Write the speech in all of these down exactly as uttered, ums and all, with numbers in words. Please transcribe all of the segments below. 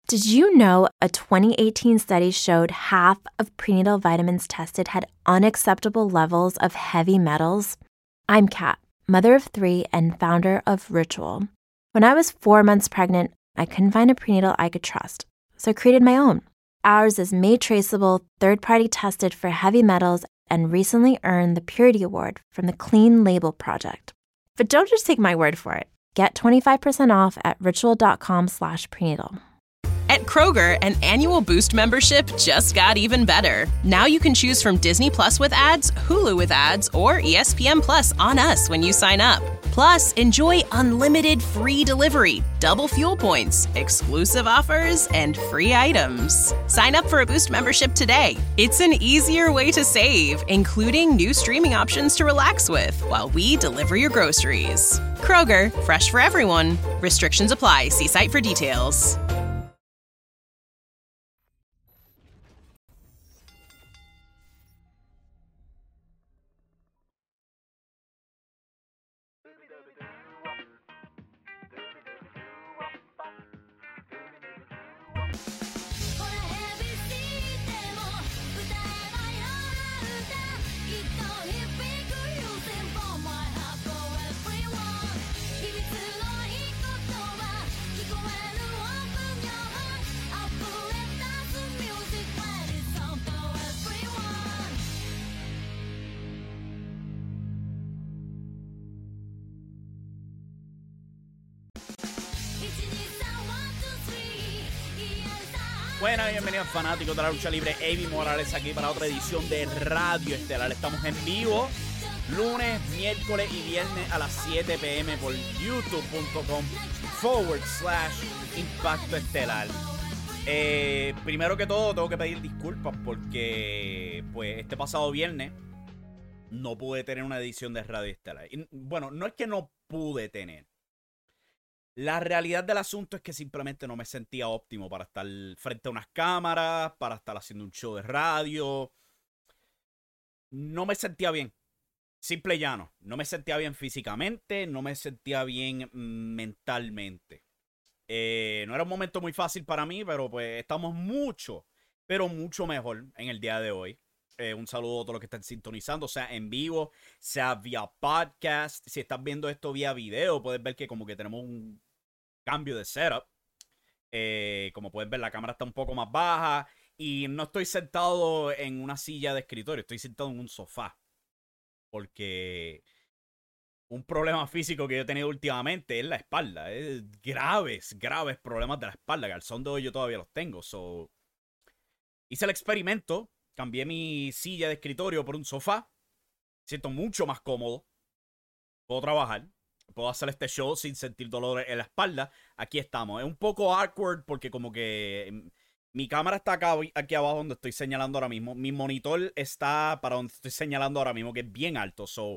Did you know a twenty eighteen study showed half of prenatal vitamins tested had unacceptable levels of heavy metals? I'm Kat, mother of three and founder of Ritual. When I was four months pregnant, I couldn't find a prenatal I could trust, so I created my own. Ours is made traceable, third-party tested for heavy metals, and recently earned the Purity Award from the Clean Label Project. But don't just take my word for it. Get twenty-five percent off at ritual.com slash prenatal. At Kroger, an annual Boost membership just got even better. Now you can choose from Disney Plus with ads, Hulu with ads, or E S P N Plus on us when you sign up. Plus, enjoy unlimited free delivery, double fuel points, exclusive offers, and free items. Sign up for a Boost membership today. It's an easier way to save, including new streaming options to relax with while we deliver your groceries. Kroger, fresh for everyone. Restrictions apply. See site for details. Buenas, bienvenidos fanáticos de la lucha libre. Avi Morales aquí para otra edición de Radio Estelar. Estamos en vivo lunes, miércoles y viernes a las siete p.m. por youtube.com forward slash Impacto Estelar. Eh, primero que todo tengo que pedir disculpas porque pues este pasado viernes no pude tener una edición de Radio Estelar. Y, bueno, no es que no pude tener. La realidad del asunto es que simplemente no me sentía óptimo para estar frente a unas cámaras, para estar haciendo un show de radio. No me sentía bien. Simple y llano. No me sentía bien físicamente, no me sentía bien mentalmente. Eh, no era un momento muy fácil para mí, pero pues estamos mucho, pero mucho mejor en el día de hoy. Eh, un saludo a todos los que están sintonizando, sea en vivo, sea vía podcast. Si estás viendo esto vía video, puedes ver que como que tenemos un cambio de setup. Eh, como puedes ver, la cámara está un poco más baja y no estoy sentado en una silla de escritorio, estoy sentado en un sofá. Porque un problema físico que yo he tenido últimamente es la espalda. Es graves, graves problemas de la espalda, que al son de hoy yo todavía los tengo. So, hice el experimento. Cambié mi silla de escritorio por un sofá. Siento mucho más cómodo. Puedo trabajar. Puedo hacer este show sin sentir dolor en la espalda. Aquí estamos. Es un poco awkward porque como que mi cámara está acá, aquí abajo donde estoy señalando ahora mismo. Mi monitor está para donde estoy señalando ahora mismo, que es bien alto. So,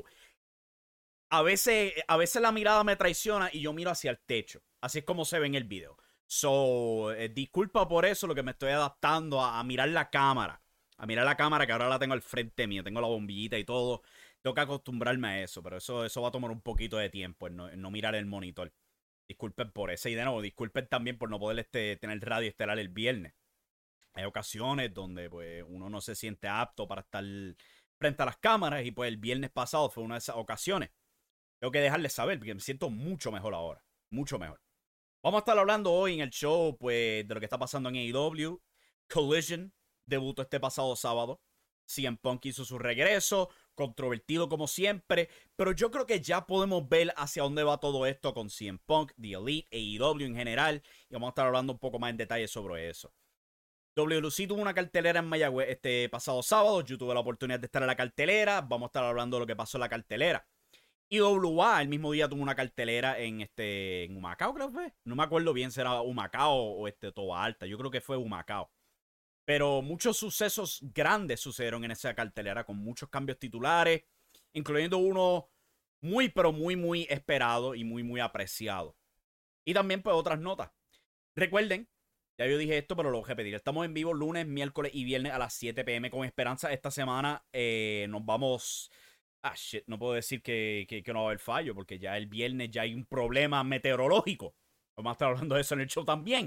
a veces, a veces la mirada me traiciona y yo miro hacia el techo. Así es como se ve en el video. So, eh, disculpa por eso, lo que me estoy adaptando a, a mirar la cámara. A mirar la cámara que ahora la tengo al frente mío. Tengo la bombillita y todo. Tengo que acostumbrarme a eso. Pero eso, eso va a tomar un poquito de tiempo. En no, en no mirar el monitor. Disculpen por eso. Y de nuevo, disculpen también por no poder este, tener Radio Estelar el viernes. Hay ocasiones donde pues uno no se siente apto para estar frente a las cámaras. Y pues el viernes pasado fue una de esas ocasiones. Tengo que dejarles saber porque me siento mucho mejor ahora. Mucho mejor. Vamos a estar hablando hoy en el show pues de lo que está pasando en A E W. Collision debutó este pasado sábado. C M Punk hizo su regreso, controvertido como siempre, pero yo creo que ya podemos ver hacia dónde va todo esto con C M Punk, The Elite, A E W en general, y vamos a estar hablando un poco más en detalle sobre eso. W L C tuvo una cartelera en Mayagüez este pasado sábado, yo tuve la oportunidad de estar en la cartelera, vamos a estar hablando de lo que pasó en la cartelera. Y W A el mismo día tuvo una cartelera en este en Humacao, creo que fue. No me acuerdo bien si era Humacao o este Toba Alta, yo creo que fue Humacao. Pero muchos sucesos grandes sucedieron en esa cartelera con muchos cambios titulares, incluyendo uno muy, pero muy, muy esperado y muy, muy apreciado. Y también pues otras notas. Recuerden, ya yo dije esto, pero lo voy a repetir. Estamos en vivo lunes, miércoles y viernes a las siete p.m. con esperanza. Esta semana eh, nos vamos... Ah, shit, no puedo decir que, que, que no va a haber fallo, porque ya el viernes ya hay un problema meteorológico. Vamos a estar hablando de eso en el show también.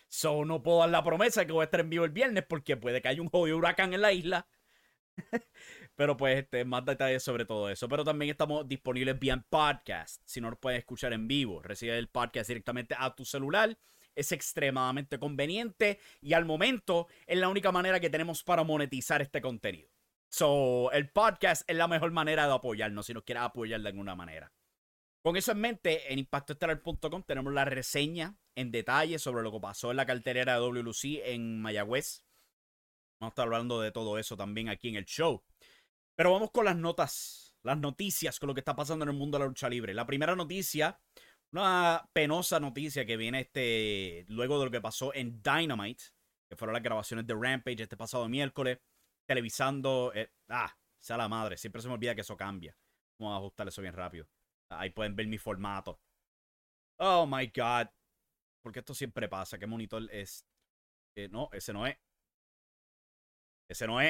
So, no puedo dar la promesa de que voy a estar en vivo el viernes porque puede que haya un jodido huracán en la isla. Pero pues, este, más detalles sobre todo eso. Pero también estamos disponibles vía podcast. Si no nos puedes escuchar en vivo, recibe el podcast directamente a tu celular. Es extremadamente conveniente y al momento es la única manera que tenemos para monetizar este contenido. So, el podcast es la mejor manera de apoyarnos si nos quieres apoyar de alguna manera. Con eso en mente, en impacto estelar punto com tenemos la reseña en detalle sobre lo que pasó en la cartelera de W L C en Mayagüez. Vamos a estar hablando de todo eso también aquí en el show. Pero vamos con las notas, las noticias, con lo que está pasando en el mundo de la lucha libre. La primera noticia, una penosa noticia que viene este luego de lo que pasó en Dynamite, que fueron las grabaciones de Rampage este pasado miércoles, televisando... Eh, ah, sea la madre, siempre se me olvida que eso cambia. Vamos a ajustar eso bien rápido. Ahí pueden ver mi formato. Oh my God. Porque esto siempre pasa. ¿Qué monitor es? Eh, no, ese no es. Ese no es.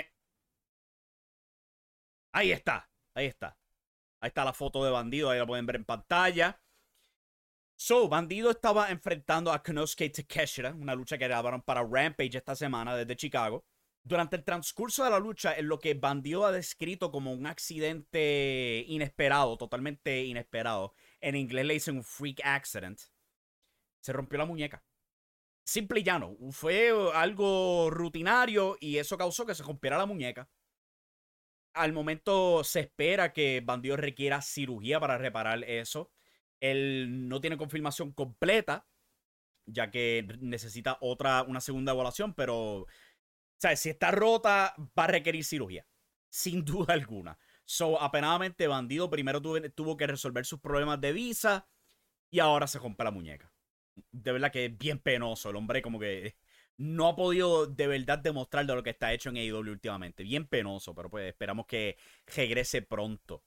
Ahí está. Ahí está. Ahí está la foto de Bandido. Ahí la pueden ver en pantalla. So, Bandido estaba enfrentando a Konosuke Takeshita. Una lucha que grabaron para Rampage esta semana desde Chicago. Durante el transcurso de la lucha, en lo que Bandido ha descrito como un accidente inesperado, totalmente inesperado. En inglés le dicen un freak accident. Se rompió la muñeca. Simple y llano. Fue algo rutinario y eso causó que se rompiera la muñeca. Al momento se espera que Bandido requiera cirugía para reparar eso. Él no tiene confirmación completa, ya que necesita otra, una segunda evaluación, pero, o sea, si está rota, va a requerir cirugía, sin duda alguna. So, apenadamente, Bandido primero tuvo, tuvo que resolver sus problemas de visa y ahora se rompe la muñeca. De verdad que es bien penoso. El hombre como que no ha podido de verdad demostrar de lo que está hecho en A E W últimamente. Bien penoso, pero pues esperamos que regrese pronto.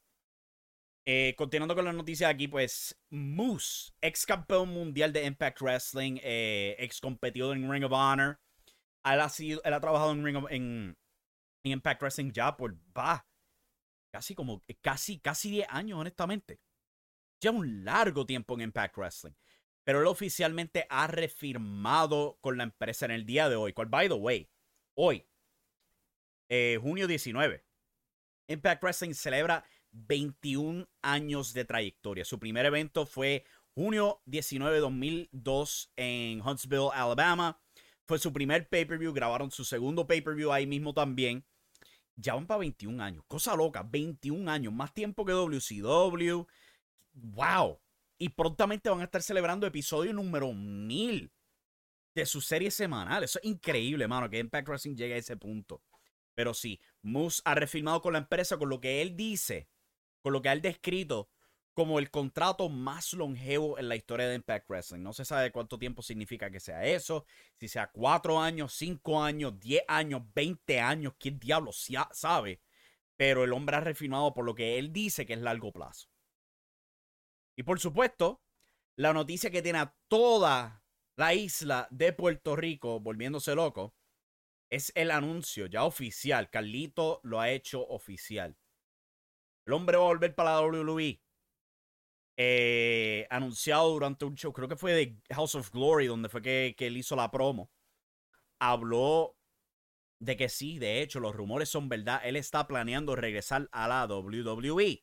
Eh, continuando con las noticias aquí, pues Moose, ex campeón mundial de Impact Wrestling, eh, ex competidor en Ring of Honor. Él ha, sido, él ha trabajado en, Ring of, en, en Impact Wrestling ya por, va, casi como, casi, casi diez años, honestamente. Lleva un largo tiempo en Impact Wrestling. Pero él oficialmente ha refirmado con la empresa en el día de hoy. Cual, by the way, hoy, eh, junio diecinueve, Impact Wrestling celebra veintiún años de trayectoria. Su primer evento fue junio diecinueve de dos mil dos en Huntsville, Alabama. Fue su primer pay-per-view. Grabaron su segundo pay-per-view ahí mismo también. Ya van para veintiún años. Cosa loca, veintiún años. Más tiempo que W C W. ¡Wow! Y prontamente van a estar celebrando episodio número mil de su serie semanal. Eso es increíble, mano, que Impact Wrestling llegue a ese punto. Pero sí, Moose ha refirmado con la empresa con lo que él dice, con lo que él ha descrito como el contrato más longevo en la historia de Impact Wrestling. No se sabe cuánto tiempo significa que sea eso. Si sea cuatro años, cinco años, diez años, veinte años. ¿Quién diablo sabe? Pero el hombre ha refirmado por lo que él dice que es largo plazo. Y por supuesto, la noticia que tiene a toda la isla de Puerto Rico volviéndose loco es el anuncio ya oficial. Carlito lo ha hecho oficial. El hombre va a volver para la W W E. Eh, anunciado durante un show, creo que fue de House of Glory, donde fue que, que él hizo la promo. Habló de que sí, de hecho, los rumores son verdad. Él está planeando regresar a la W W E.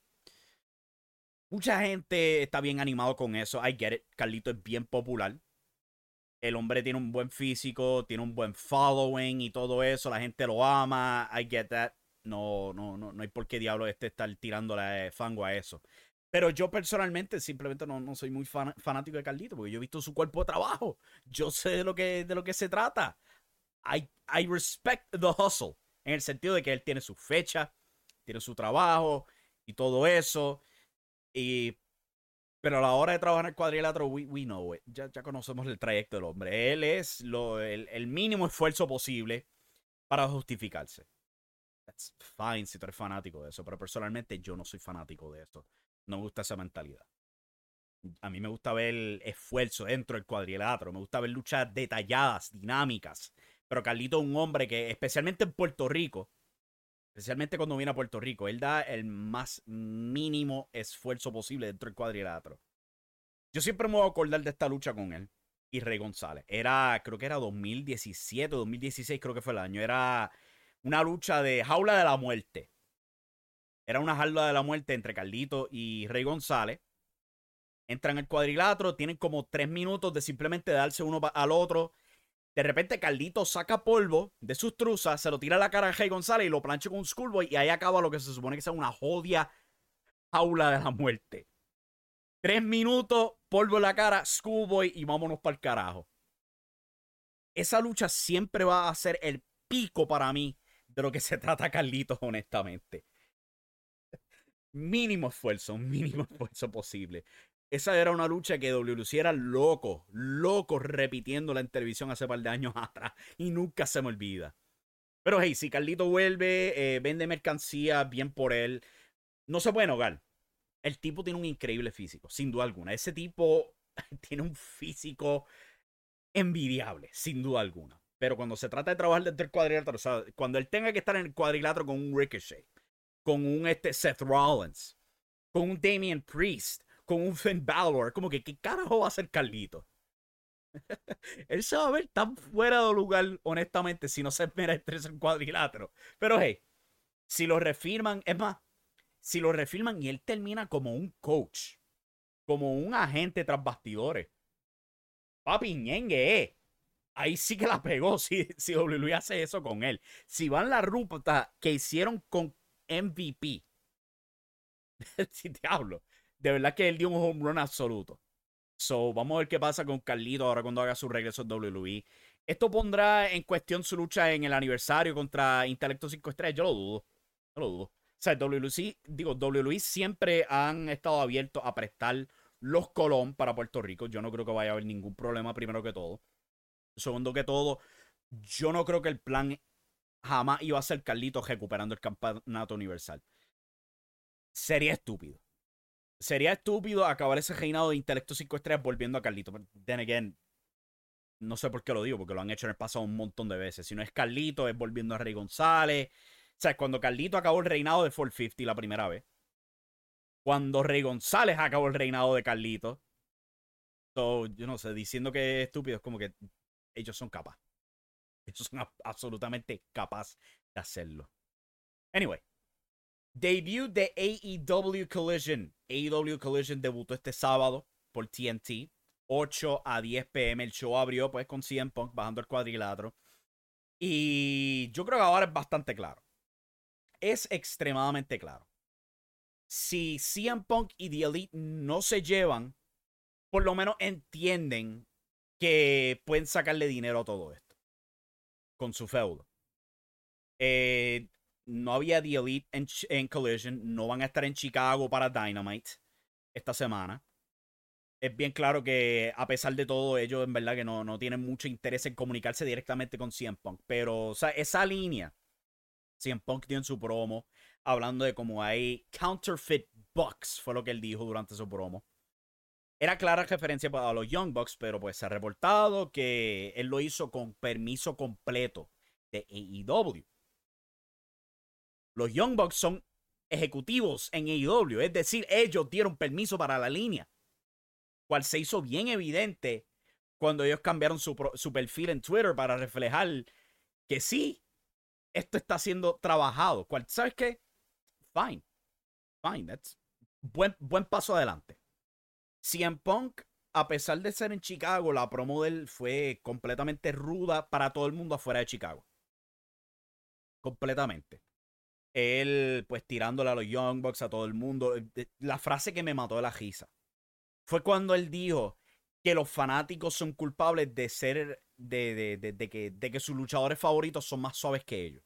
Mucha gente está bien animado con eso. I get it. Carlito es bien popular. El hombre tiene un buen físico, tiene un buen following y todo eso. La gente lo ama. I get that. No, no, no, no hay por qué diablo este estar tirándole fango a eso. Pero yo personalmente simplemente no, no soy muy fan, fanático de Carlito, porque yo he visto su cuerpo de trabajo. Yo sé de lo que, de lo que se trata. I, I respect the hustle. En el sentido de que él tiene su fecha, tiene su trabajo y todo eso. Y, pero a la hora de trabajar en el cuadrilátero, we, we know it. Ya, ya conocemos el trayecto del hombre. Él es lo, el, el mínimo esfuerzo posible para justificarse. That's fine si tú eres fanático de eso, pero personalmente yo no soy fanático de esto. No me gusta esa mentalidad. A mí me gusta ver el esfuerzo dentro del cuadrilátero. Me gusta ver luchas detalladas, dinámicas. Pero Carlito es un hombre que, especialmente en Puerto Rico, especialmente cuando viene a Puerto Rico, él da el más mínimo esfuerzo posible dentro del cuadrilátero. Yo siempre me voy a acordar de esta lucha con él. y Rey González. Era, creo que era dos mil diecisiete o dos mil dieciséis, creo que fue el año. Era una lucha de jaula de la muerte. Era una jaula de la muerte entre Carlito y Rey González. Entran al cuadrilátero, tienen como tres minutos de simplemente darse uno al otro. De repente Carlito saca polvo de sus truzas, se lo tira a la cara a Rey González y lo plancha con un schoolboy y ahí acaba lo que se supone que sea una jodia jaula de la muerte. Tres minutos, polvo en la cara, schoolboy y vámonos para el carajo. Esa lucha siempre va a ser el pico para mí de lo que se trata Carlitos, honestamente. Mínimo esfuerzo, mínimo esfuerzo posible. Esa era una lucha que W W C era loco, loco repitiéndola en televisión hace par de años atrás. Y nunca se me olvida. Pero hey, si Carlito vuelve, eh, vende mercancía, bien por él. No se puede negar. El tipo tiene un increíble físico, sin duda alguna. Ese tipo tiene un físico envidiable, sin duda alguna. Pero cuando se trata de trabajar desde el cuadrilátero, o sea, cuando él tenga que estar en el cuadrilátero con un Ricochet, con un este, Seth Rollins, con un Damian Priest, con un Finn Balor, como que ¿qué carajo va a hacer Carlito? Él se va a ver tan fuera de lugar, honestamente, si no se mera estrés en cuadrilátero. Pero hey, si lo refirman, es más, si lo refirman y él termina como un coach, como un agente tras bastidores, papi ñengue, eh. Ahí sí que la pegó si, si W W E hace eso con él. Si van la ruta que hicieron con M V P, si te hablo, de verdad que él dio un home run absoluto. So, vamos a ver qué pasa con Carlito ahora cuando haga su regreso en W W E. Esto pondrá en cuestión su lucha en el aniversario contra Intelecto cinco Estrellas. Yo lo dudo. Yo lo dudo. O sea, W W E, digo, W W E siempre han estado abiertos a prestar los Colón para Puerto Rico. Yo no creo que vaya a haber ningún problema, primero que todo. Segundo que todo, yo no creo que el plan jamás iba a ser Carlito recuperando el campeonato universal. Sería estúpido. Sería estúpido acabar ese reinado de Intelecto cinco Estrellas volviendo a Carlito. Then again, no sé por qué lo digo, porque lo han hecho en el pasado un montón de veces. Si no es Carlito, es volviendo a Rey González. O sea, cuando Carlito acabó el reinado de cuatrocientos cincuenta la primera vez. Cuando Rey González acabó el reinado de Carlito. So, yo no sé, diciendo que es estúpido, es como que ellos son capaces. Ellos son absolutamente capaces de hacerlo. Anyway. Debut de A E W Collision. A E W Collision debutó este sábado por T N T. ocho a diez p m El show abrió pues con C M Punk bajando el cuadrilátero. Y yo creo que ahora es bastante claro. Es extremadamente claro. Si C M Punk y The Elite no se llevan, por lo menos entienden que pueden sacarle dinero a todo esto. Con su feudo. Eh... No había The Elite en, en Collision. No van a estar en Chicago para Dynamite esta semana. Es bien claro que a pesar de todo, ellos en verdad que no, no tienen mucho interés en comunicarse directamente con C M Punk. Pero, o sea, esa línea, C M Punk dio en su promo, hablando de cómo hay counterfeit bucks, fue lo que él dijo durante su promo. Era clara referencia a los Young Bucks, pero pues se ha reportado que él lo hizo con permiso completo de A E W. Los Young Bucks son ejecutivos en A E W, es decir, ellos dieron permiso para la línea, cual se hizo bien evidente cuando ellos cambiaron su, su perfil en Twitter para reflejar que sí, esto está siendo trabajado. Cual, ¿sabes qué? Fine, fine, that's buen, buen paso adelante. C M Punk, a pesar de ser en Chicago, la promo de él fue completamente ruda para todo el mundo afuera de Chicago. Completamente. Él, pues, tirándole a los Young Bucks, a todo el mundo. La frase que me mató de la risa fue cuando él dijo que los fanáticos son culpables de ser, de, de, de, de, que, de que sus luchadores favoritos son más suaves que ellos.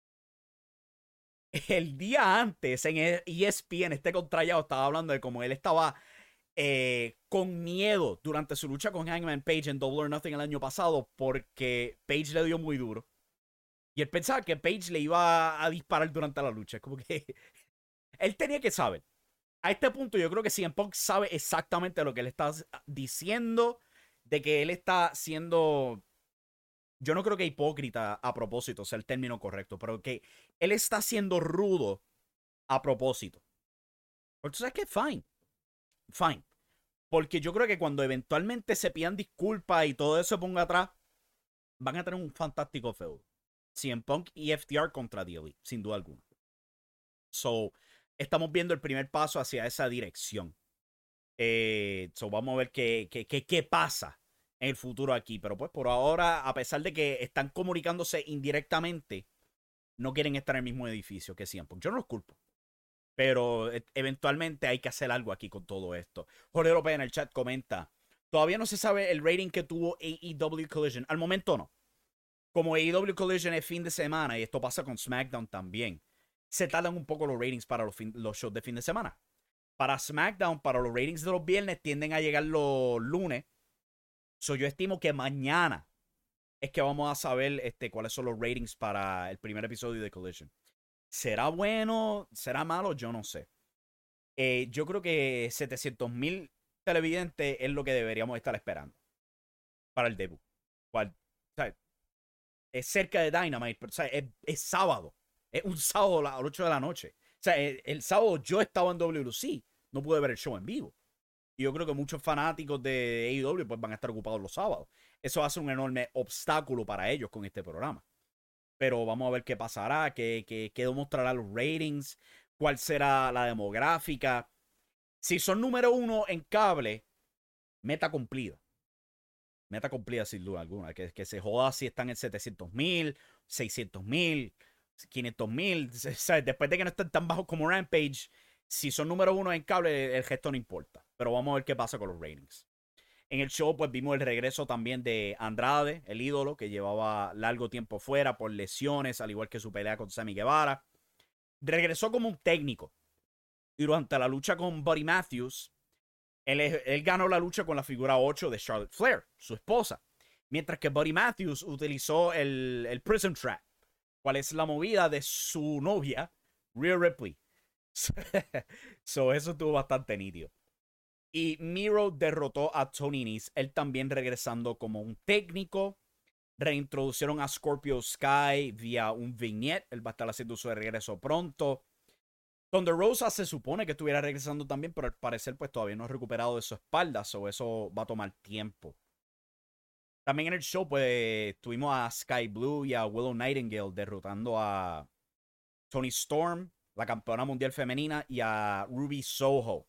El día antes, en E S P N, este contrallado estaba hablando de cómo él estaba eh, con miedo durante su lucha con Hangman Page en Double or Nothing el año pasado porque Page le dio muy duro. Y él pensaba que Page le iba a disparar durante la lucha. Como que él tenía que saber. A este punto yo creo que C M Punk sabe exactamente lo que él está diciendo. De que él está siendo... Yo no creo que hipócrita a propósito sea el término correcto. Pero que él está siendo rudo a propósito. Porque tú sabes que fine. Fine. Porque yo creo que cuando eventualmente se pidan disculpas y todo eso se ponga atrás, van a tener un fantástico feudo. C M Punk y F T R contra The Elite, sin duda alguna. So, estamos viendo el primer paso hacia esa dirección. Eh, so, vamos a ver qué, qué, qué, qué pasa en el futuro aquí. Pero pues por ahora, a pesar de que están comunicándose indirectamente, no quieren estar en el mismo edificio que C M Punk. Yo no los culpo. Pero e eventualmente hay que hacer algo aquí con todo esto. Jorge López en el chat comenta: todavía no se sabe el rating que tuvo A E W Collision. Al momento no. Como A E W Collision es fin de semana, y esto pasa con SmackDown también, se tardan un poco los ratings para los, fin, los shows de fin de semana. Para SmackDown, para los ratings de los viernes, tienden a llegar los lunes. So, yo estimo que mañana es que vamos a saber este, cuáles son los ratings para el primer episodio de Collision. ¿Será bueno? ¿Será malo? Yo no sé. Eh, yo creo que setecientos mil televidentes es lo que deberíamos estar esperando para el debut. Cual, ¿sabes? Es cerca de Dynamite, pero ¿sabes? Es, es sábado. Es un sábado a las ocho de la noche. O sea, el, el sábado yo estaba en W W C. No pude ver el show en vivo. Y yo creo que muchos fanáticos de A E W pues, van a estar ocupados los sábados. Eso hace un enorme obstáculo para ellos con este programa. Pero vamos a ver qué pasará, qué, qué, qué demostrará los ratings, cuál será la demográfica. Si son número uno en cable, meta cumplida. Meta cumplida sin duda alguna. Que, que se joda si están en setecientos mil, seiscientos mil, quinientos mil. Después de que no estén tan bajos como Rampage, si son número uno en cable, el gesto no importa. Pero vamos a ver qué pasa con los ratings. En el show, pues vimos el regreso también de Andrade, el ídolo, que llevaba largo tiempo fuera por lesiones, al igual que su pelea con Sammy Guevara. Regresó como un técnico. Y durante la lucha con Buddy Matthews, él, él ganó la lucha con la figura ocho de Charlotte Flair, su esposa. Mientras que Buddy Matthews utilizó el, el Prison Trap, cual es la movida de su novia, Rhea Ripley. So, eso estuvo bastante nítido. Y Miro derrotó a Tony Nese, él también regresando como un técnico. Reintroducieron a Scorpio Sky vía un vignette. Él va a estar haciendo su regreso pronto. Thunder Rosa se supone que estuviera regresando también, pero al parecer pues todavía no ha recuperado de su espalda, so eso va a tomar tiempo. También en el show pues tuvimos a Sky Blue y a Willow Nightingale derrotando a Toni Storm, la campeona mundial femenina, y a Ruby Soho.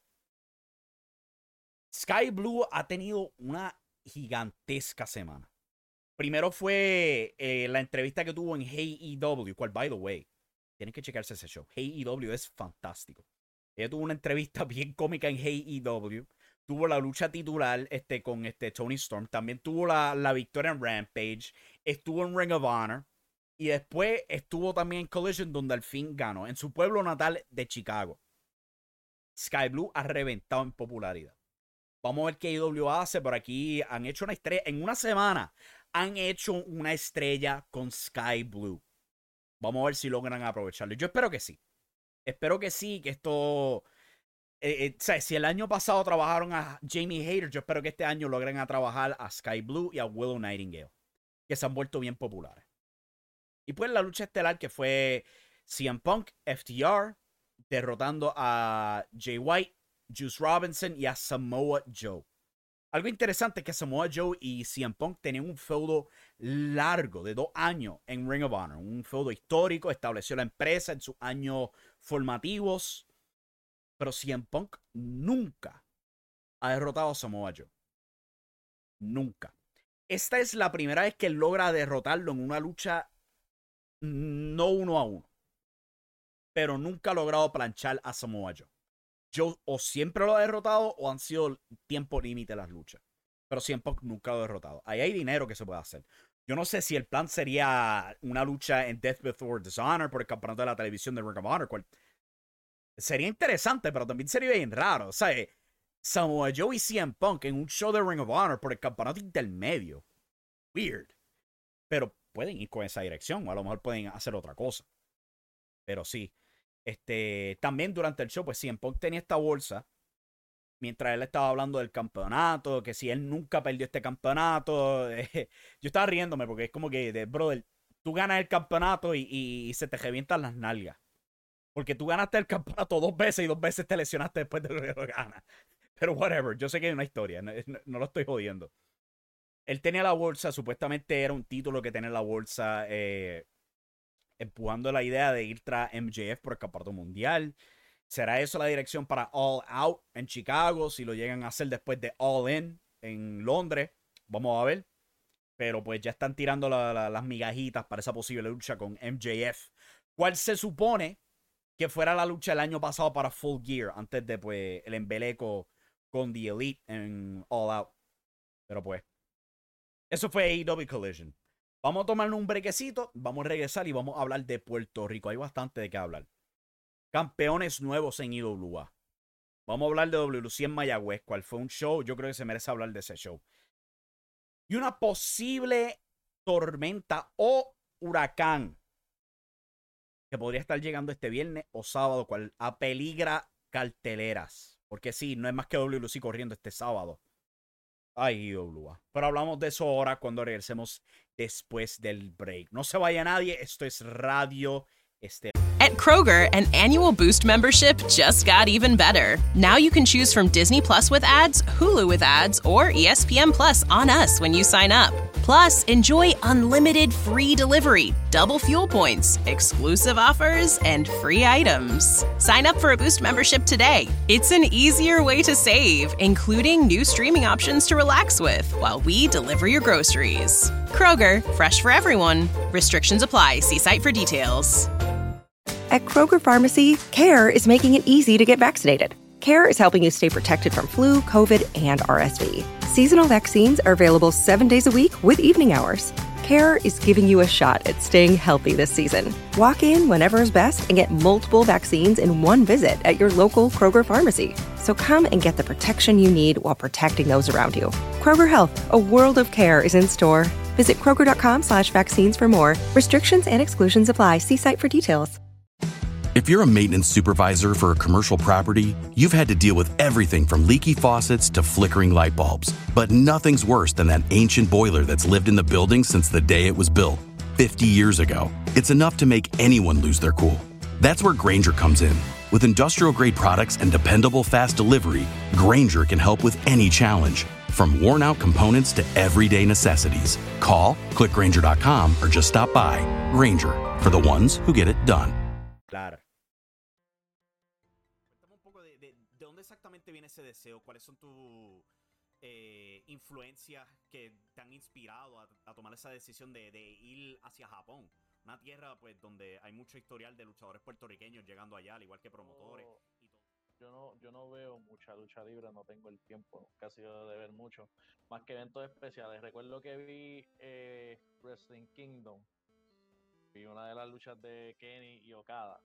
Sky Blue ha tenido una gigantesca semana. Primero fue eh, la entrevista que tuvo en Hey E W, cual, by the way, tienen que checarse ese show. Hey E W es fantástico. Ella tuvo una entrevista bien cómica en Hey E W. Tuvo la lucha titular este, con este, Toni Storm. También tuvo la, la victoria en Rampage. Estuvo en Ring of Honor. Y después estuvo también en Collision, donde al fin ganó. En su pueblo natal de Chicago. Sky Blue ha reventado en popularidad. Vamos a ver qué A E W hace. Por aquí han hecho una estrella. En una semana han hecho una estrella con Sky Blue. Vamos a ver si logran aprovecharlo. Yo espero que sí. Espero que sí, que esto... Eh, eh, o sea, si el año pasado trabajaron a Jamie Hayter, yo espero que este año logren a trabajar a Sky Blue y a Willow Nightingale, que se han vuelto bien populares. Y pues la lucha estelar que fue C M Punk, F T R, derrotando a Jay White, Juice Robinson y a Samoa Joe. Algo interesante es que Samoa Joe y C M Punk tenían un feudo largo de dos años en Ring of Honor. Un feudo histórico, estableció la empresa en sus años formativos. Pero C M Punk nunca ha derrotado a Samoa Joe. Nunca. Esta es la primera vez que él logra derrotarlo en una lucha no uno a uno. Pero nunca ha logrado planchar a Samoa Joe. Joe o siempre lo ha derrotado o han sido tiempo límite las luchas. Pero C M Punk nunca lo ha derrotado. Ahí hay dinero que se puede hacer. Yo no sé si el plan sería una lucha en Death Before Dishonor por el campeonato de la televisión de Ring of Honor. Cual sería interesante, pero también sería bien raro. O sea, Samoa Joe y C M Punk en un show de Ring of Honor por el campeonato intermedio. Weird. Pero pueden ir con esa dirección. O a lo mejor pueden hacer otra cosa. Pero sí. Este, también durante el show, pues C M Punk tenía esta bolsa. Mientras él estaba hablando del campeonato. Que si él nunca perdió este campeonato. Eh, yo estaba riéndome porque es como que, de, brother, tú ganas el campeonato y, y, y se te revientan las nalgas. Porque tú ganaste el campeonato dos veces y dos veces te lesionaste después de lo que lo ganas. Pero whatever, yo sé que hay una historia, no, no, no lo estoy jodiendo. Él tenía la bolsa, supuestamente era un título que tenía la bolsa, eh, empujando la idea de ir tras M J F por el campeonato mundial. ¿Será eso la dirección para All Out en Chicago? Si lo llegan a hacer después de All In en Londres, vamos a ver. Pero pues ya están tirando la, la, las migajitas para esa posible lucha con M J F. ¿Cuál se supone que fuera la lucha el año pasado para Full Gear? Antes de pues el embeleco con The Elite en All Out. Pero pues, eso fue A E W Collision. Vamos a tomarnos un brequecito, vamos a regresar y vamos a hablar de Puerto Rico. Hay bastante de qué hablar. Campeones nuevos en I W A. Vamos a hablar de W L C en Mayagüez, cuál fue un show. Yo creo que se merece hablar de ese show. Y una posible tormenta o huracán que podría estar llegando este viernes o sábado, cual apeligra carteleras. Porque sí, no es más que W L C corriendo este sábado. Ay, I W A. Pero hablamos de eso ahora cuando regresemos después del break. No se vaya nadie, esto es Radio Estelar. At Kroger, an annual Boost membership just got even better. Now you can choose from Disney Plus with ads, Hulu with ads, or E S P N Plus on us when you sign up. Plus, enjoy unlimited free delivery, double fuel points, exclusive offers, and free items. Sign up for a Boost membership today. It's an easier way to save, including new streaming options to relax with while we deliver your groceries. Kroger, fresh for everyone. Restrictions apply. See site for details. At Kroger Pharmacy, CARE is making it easy to get vaccinated. CARE is helping you stay protected from flu, COVID, and R S V. Seasonal vaccines are available seven days a week with evening hours. CARE is giving you a shot at staying healthy this season. Walk in whenever is best and get multiple vaccines in one visit at your local Kroger Pharmacy. So come and get the protection you need while protecting those around you. Kroger Health, a world of care is in store. Visit Kroger.com slash vaccines for more. Restrictions and exclusions apply. See site for details. If you're a maintenance supervisor for a commercial property, you've had to deal with everything from leaky faucets to flickering light bulbs. But nothing's worse than that ancient boiler that's lived in the building since the day it was built, fifty years ago. It's enough to make anyone lose their cool. That's where Grainger comes in. With industrial-grade products and dependable fast delivery, Grainger can help with any challenge. From worn-out components to everyday necessities. Call, click Grainger dot com, or just stop by. Grainger, for the ones who get it done. Claro. Cuéntame un poco de, de, de dónde exactamente viene ese deseo. ¿Cuáles son tus eh, influencias que te han inspirado a, a tomar esa decisión de, de ir hacia Japón? Una tierra pues donde hay mucho historial de luchadores puertorriqueños llegando allá, al igual que promotores. Yo, y todo. Yo no, yo no veo mucha lucha libre, no tengo el tiempo, casi de ver mucho. Más que eventos especiales. Recuerdo que vi eh, Wrestling Kingdom. Vi una de las luchas de Kenny y Okada.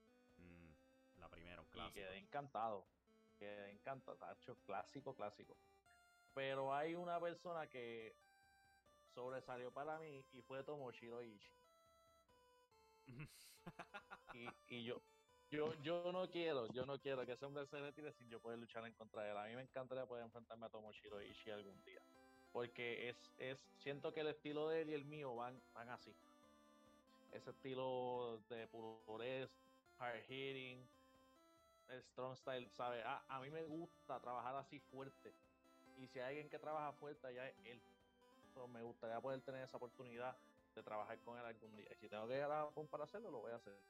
Mm, la primera, un clásico. Y quedé encantado. Quedé encantado. Tacho, clásico, clásico. Pero hay una persona que sobresalió para mí y fue Tomohiro Ishii. y, y yo, yo, yo no quiero, yo no quiero que ese hombre se retire sin yo poder luchar en contra de él. A mí me encantaría poder enfrentarme a Tomohiro Ishii algún día. Porque es, es, siento que el estilo de él y el mío van, van así. Ese estilo de purez, hard hitting, el strong style, ¿sabes? A, a mí me gusta trabajar así fuerte. Y si hay alguien que trabaja fuerte, ya es él. Pero me gustaría poder tener esa oportunidad de trabajar con él algún día. Y si tengo que ir a Japón para hacerlo, lo voy a hacer.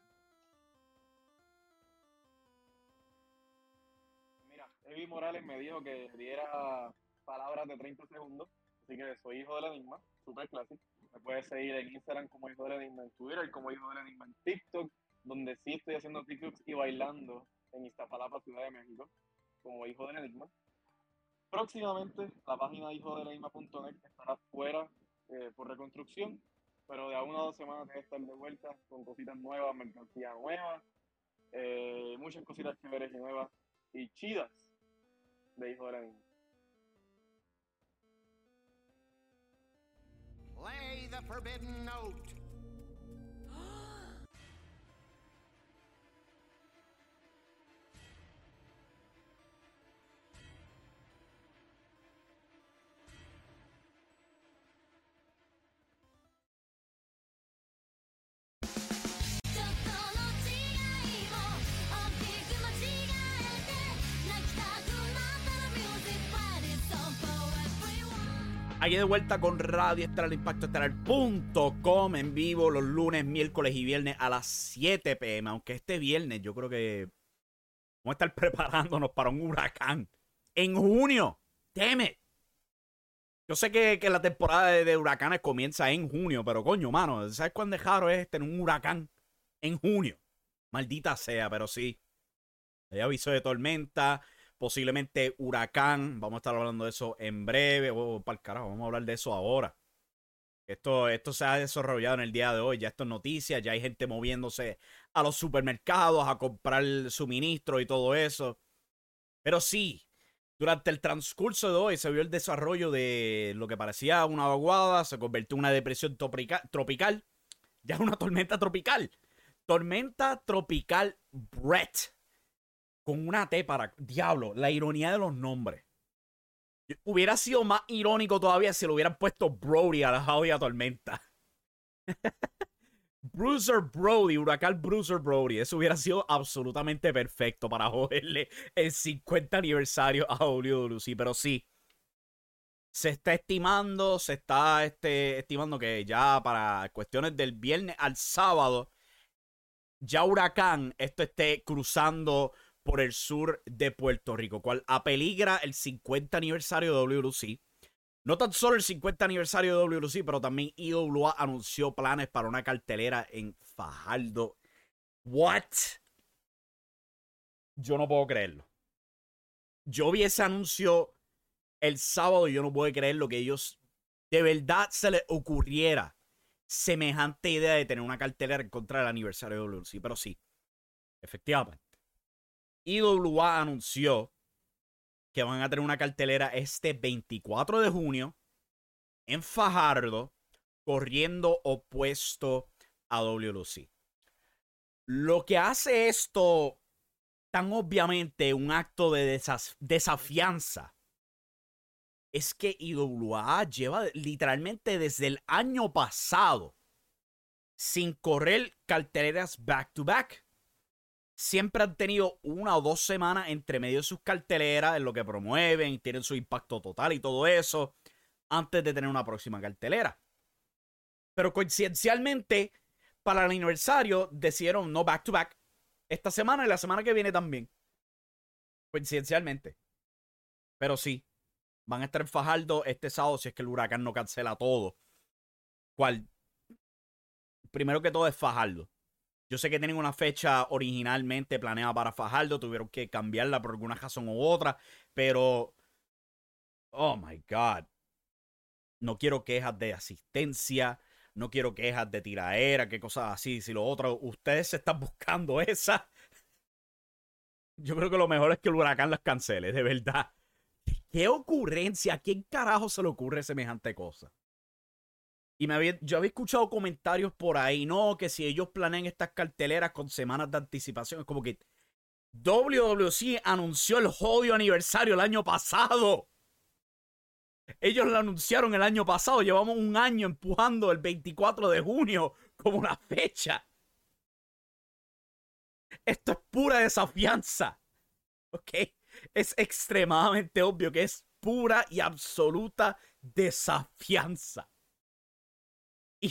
Mira, Evi Morales me dijo que diera palabras de treinta segundos. Así que soy hijo del enigma, super clásico. Me puedes seguir en Instagram como hijo del enigma, en Twitter como hijo del enigma, en TikTok, donde sí estoy haciendo TikToks y bailando en Iztapalapa, Ciudad de México, como hijo del enigma. Próximamente la página hijo del enigma punto net estará fuera eh, por reconstrucción, pero de a una o dos semanas debe estar de vuelta con cositas nuevas, mercancía nueva, eh, muchas cositas chéveres y nuevas y chidas de hijo del enigma. Lay the forbidden note. Aquí de vuelta con Radio Estelar, Impacto Estelar punto com en vivo los lunes, miércoles y viernes a las siete pe eme. Aunque este viernes yo creo que vamos a estar preparándonos para un huracán en junio. Damn it. Yo sé que, que la temporada de, de huracanes comienza en junio, pero coño, mano, ¿sabes cuán de raro es tener un huracán en junio? Maldita sea, pero sí. Hay aviso de tormenta, posiblemente huracán. Vamos a estar hablando de eso en breve. Oh, para el carajo, vamos a hablar de eso ahora. Esto, esto se ha desarrollado en el día de hoy. Ya esto es noticia. Ya hay gente moviéndose a los supermercados a comprar suministro y todo eso. Pero sí, durante el transcurso de hoy se vio el desarrollo de lo que parecía una vaguada. Se convirtió en una depresión tropical. Ya es una tormenta tropical. Tormenta tropical Brett. Con una T para... Diablo, la ironía de los nombres. Hubiera sido más irónico todavía si le hubieran puesto Brody a la jodida tormenta. Bruiser Brody, huracán Bruiser Brody. Eso hubiera sido absolutamente perfecto para joderle el cincuenta aniversario a W W C. Pero sí, se está estimando, se está este, estimando que ya para cuestiones del viernes al sábado, ya huracán, esto esté cruzando por el sur de Puerto Rico, cual apeligra el cincuenta aniversario de W W C. No tan solo el cincuenta aniversario de W W C, pero también I W A anunció planes para una cartelera en Fajardo. What? Yo no puedo creerlo. Yo vi ese anuncio el sábado y yo no puedo creer lo que ellos de verdad se les ocurriera semejante idea de tener una cartelera en contra del aniversario de W W C. Pero sí, efectivamente. I W A anunció que van a tener una cartelera este veinticuatro de junio en Fajardo, corriendo opuesto a W W C. Lo que hace esto tan obviamente un acto de desaf- desafianza es que I W A lleva literalmente desde el año pasado sin correr carteleras back to back. Siempre han tenido una o dos semanas entre medio de sus carteleras en lo que promueven, tienen su impacto total y todo eso, antes de tener una próxima cartelera. Pero coincidencialmente, para el aniversario, decidieron no back to back esta semana y la semana que viene también. Coincidencialmente. Pero sí, van a estar en Fajardo este sábado si es que el huracán no cancela todo. ¿Cuál? Primero que todo es Fajardo. Yo sé que tienen una fecha originalmente planeada para Fajardo, tuvieron que cambiarla por alguna razón u otra, pero oh my God. No quiero quejas de asistencia, no quiero quejas de tiraera, qué cosas así. Si lo otro, ustedes se están buscando esa. Yo creo que lo mejor es que el huracán las cancele, de verdad. ¿Qué ocurrencia? ¿A quién carajo se le ocurre semejante cosa? Y me había, yo había escuchado comentarios por ahí, no, que si ellos planean estas carteleras con semanas de anticipación, es como que W W C anunció el jodido aniversario el año pasado. Ellos lo anunciaron el año pasado, llevamos un año empujando el veinticuatro de junio como una fecha. Esto es pura desafianza, ¿ok? Es extremadamente obvio que es pura y absoluta desafianza. Y...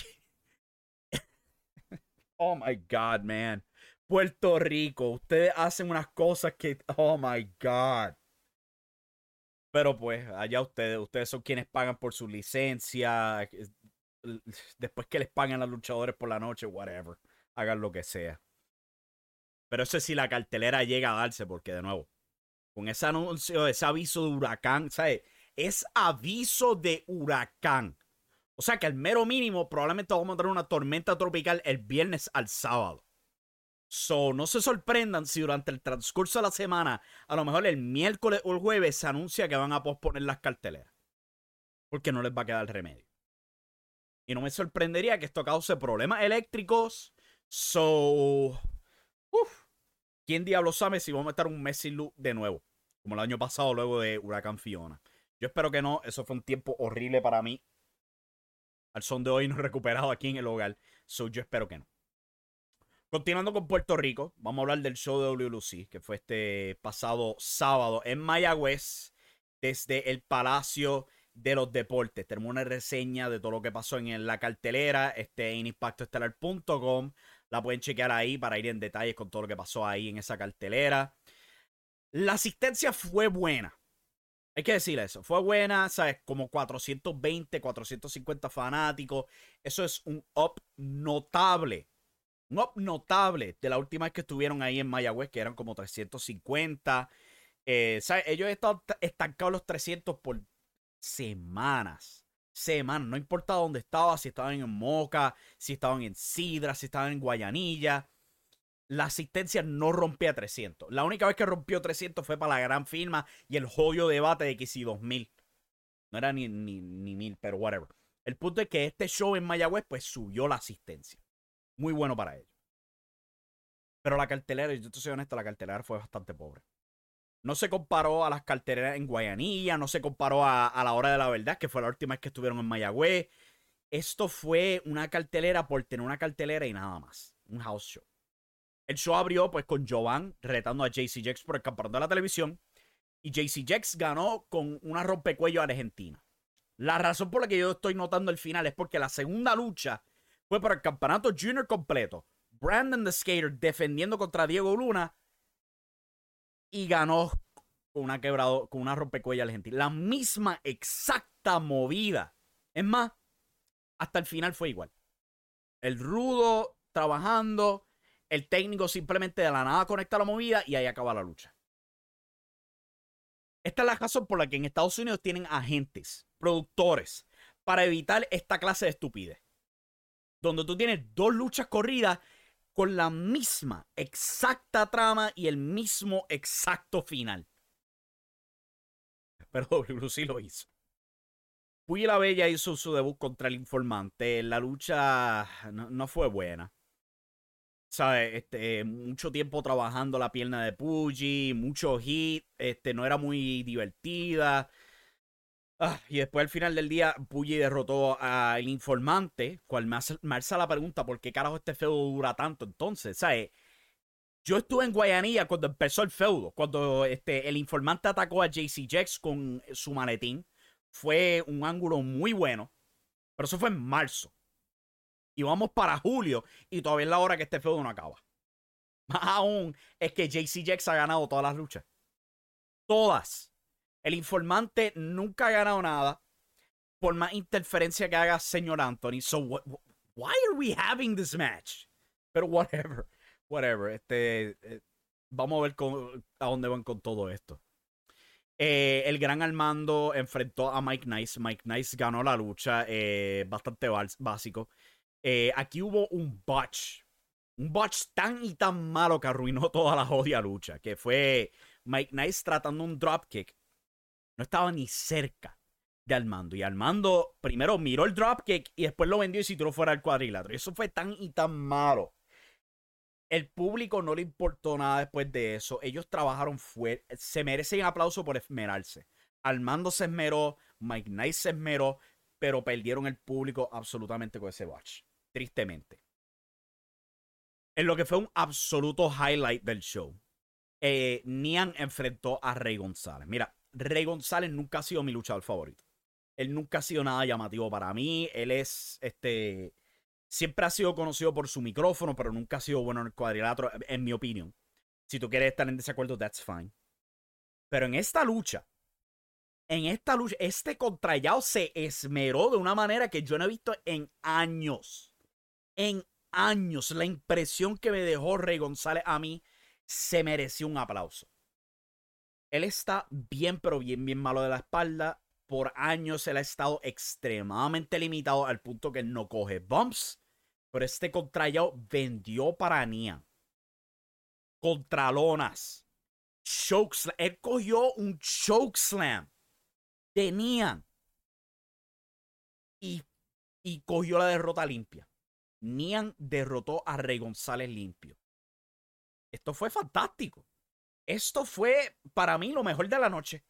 oh my God, man. Puerto Rico, ustedes hacen unas cosas que... oh my God. Pero pues, allá ustedes, ustedes son quienes pagan por su licencia. Después que les paguen a los luchadores por la noche, whatever. Hagan lo que sea. Pero eso es si la cartelera llega a darse, porque de nuevo, con ese anuncio, ese aviso de huracán, ¿sabes? Es aviso de huracán. O sea que al mero mínimo probablemente vamos a tener una tormenta tropical el viernes al sábado. So, no se sorprendan si durante el transcurso de la semana, a lo mejor el miércoles o el jueves, se anuncia que van a posponer las carteleras. Porque no les va a quedar remedio. Y no me sorprendería que esto cause problemas eléctricos. So, uff. ¿Quién diablo sabe si vamos a estar un mes sin luz de nuevo? Como el año pasado luego de Huracán Fiona. Yo espero que no. Eso fue un tiempo horrible para mí. Al son de hoy no he recuperado aquí en el hogar. So, yo espero que no. Continuando con Puerto Rico, vamos a hablar del show de W W C, que fue este pasado sábado en Mayagüez, desde el Palacio de los deportes. Tenemos una reseña de todo lo que pasó en la cartelera, este, en impacto estelar punto com. La pueden chequear ahí para ir en detalles con todo lo que pasó ahí en esa cartelera. La asistencia fue buena. Hay que decir eso. Fue buena, ¿sabes? Como cuatrocientos veinte, cuatrocientos cincuenta fanáticos. Eso es un up notable. Un up notable de la última vez que estuvieron ahí en Mayagüez, que eran como trescientos cincuenta. Eh, ¿sabes? Ellos han estado estancados los trescientos por semanas. Semanas. No importa dónde estaban, si estaban en Moca, si estaban en Sidra, si estaban en Guayanilla. La asistencia no rompía trescientos. La única vez que rompió trescientos fue para la gran firma y el jodido debate de que si dos mil. No era ni, ni, ni mil, pero whatever. El punto es que este show en Mayagüez pues subió la asistencia. Muy bueno para ellos. Pero la cartelera, yo te soy honesto, la cartelera fue bastante pobre. No se comparó a las carteleras en Guayanilla, no se comparó a, a la Hora de la Verdad, que fue la última vez que estuvieron en Mayagüez. Esto fue una cartelera por tener una cartelera y nada más. Un house show. El show abrió pues con Jovan retando a J C Jax por el campeonato de la televisión. Y J C Jax ganó con una rompecuello argentina. La razón por la que yo estoy notando el final es porque la segunda lucha fue por el campeonato junior completo. Brandon the Skater defendiendo contra Diego Luna. Y ganó con una quebrado, con una rompecuello argentina. La misma exacta movida. Es más, hasta el final fue igual. El rudo trabajando. El técnico simplemente de la nada conecta la movida y ahí acaba la lucha. Esta es la razón por la que en Estados Unidos tienen agentes, productores, para evitar esta clase de estupidez. Donde tú tienes dos luchas corridas con la misma exacta trama y el mismo exacto final. Pero W W C lo hizo. Puyi la Bella hizo su debut contra el Informante. La lucha no, no fue buena. ¿Sabes? Este, mucho tiempo trabajando la pierna de Puyi, mucho hit, este, no era muy divertida. Ah, y después al final del día, Puyi derrotó al Informante, cual me hace, me hace la pregunta, ¿por qué carajo este feudo dura tanto entonces? ¿Sabes? Yo estuve en Guayanilla cuando empezó el feudo, cuando este, el Informante atacó a J C Jax con su maletín. Fue un ángulo muy bueno, pero eso fue en marzo. Y vamos para julio y todavía es la hora que este feudo no acaba. Más aún es que J C Jax ha ganado todas las luchas. Todas. El Informante nunca ha ganado nada. Por más interferencia que haga señor Anthony. So, what, why are we having this match? Pero whatever. Whatever. Este, eh, vamos a ver con, a dónde van con todo esto. Eh, el gran Armando enfrentó a Mike Nice. Mike Nice ganó la lucha. Eh, bastante básico. Eh, aquí hubo un botch. Un botch tan y tan malo que arruinó toda la jodida lucha. Que fue Mike Nice tratando un dropkick. No estaba ni cerca de Armando. Y Armando primero miró el dropkick y después lo vendió y se tiró fuera del cuadrilátero. Y eso fue tan y tan malo. El público no le importó nada después de eso. Ellos trabajaron fuerte. Se merecen aplauso por esmerarse. Armando se esmeró. Mike Nice se esmeró. Pero perdieron el público absolutamente con ese botch. Tristemente. En lo que fue un absoluto highlight del show. Eh, Nian enfrentó a Rey González. Mira, Rey González nunca ha sido mi luchador favorito. Él nunca ha sido nada llamativo para mí. Él es, este... Siempre ha sido conocido por su micrófono, pero nunca ha sido bueno en el cuadrilátero, en mi opinión. Si tú quieres estar en desacuerdo, that's fine. Pero en esta lucha, en esta lucha, este contrallado se esmeró de una manera que yo no he visto en años. En años. La impresión que me dejó Rey González a mí se mereció un aplauso. Él está bien, pero bien, bien malo de la espalda. Por años él ha estado extremadamente limitado al punto que él no coge bumps. Pero este contrallado vendió para Nian. Contralonas. Chokeslam. Él cogió un chokeslam de Nian. Y, y cogió la derrota limpia. Nian derrotó a Rey González limpio. Esto fue fantástico. Esto fue para mí lo mejor de la noche.